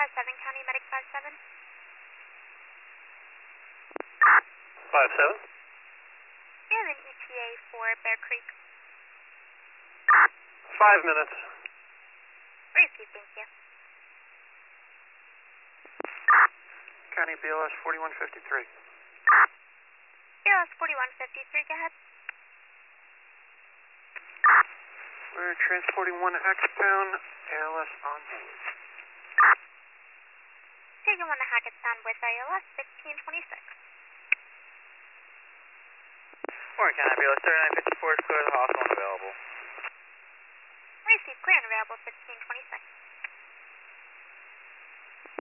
57, County Medic 57. 57. We have an ETA for Bear Creek. 5 minutes. Receive, thank you. County BLS 4153. BLS 4153, go ahead. We're transporting 1 Hackettstown, ALS on board. Taking 1 to Hackettstown with ALS 1526. Morning, County BLS 3954, clear the hospital and available. Receive, clear and available 1526.